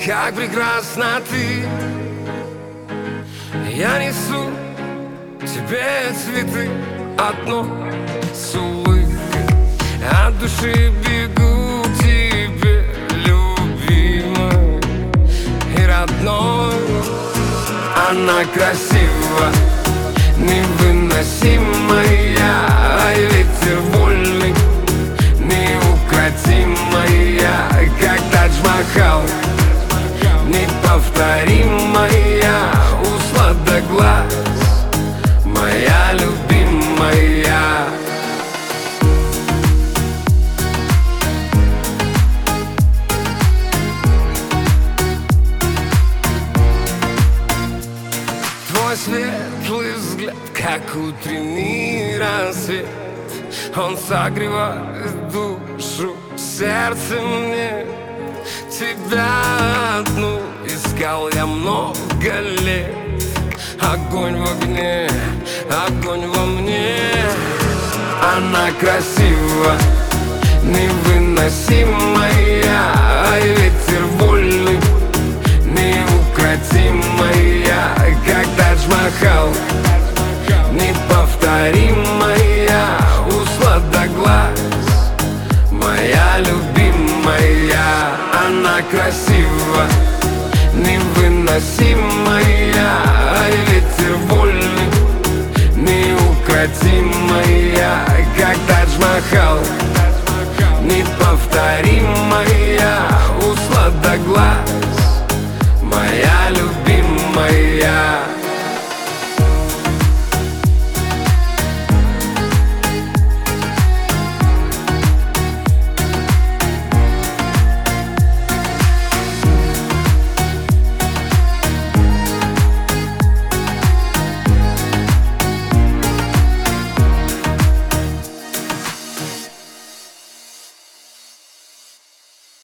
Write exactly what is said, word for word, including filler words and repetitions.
как прекрасна ты. Я несу тебе цветы, одно с улыбкой от души бегу к тебе, любимой и родной. Она красива, невыносимая, а ветер вольный, неукротимая, как Тадж-Махал, неповторимая, у сладок глаз, моя любимая. Твой светлый взгляд, как утренний рассвет, он согревает душу, сердце мне. Тебя одну искал я много лет. Огонь в огне, огонь во мне. Она красива, невыносимая, а ветер вольный, неукротимая, как Тадж-Махал, неповторимая, у сладок глаз, моя любимая. Она красива, невыносимая, а ветер вольный, неукротимая, как Тадж-Махал, неповторимая,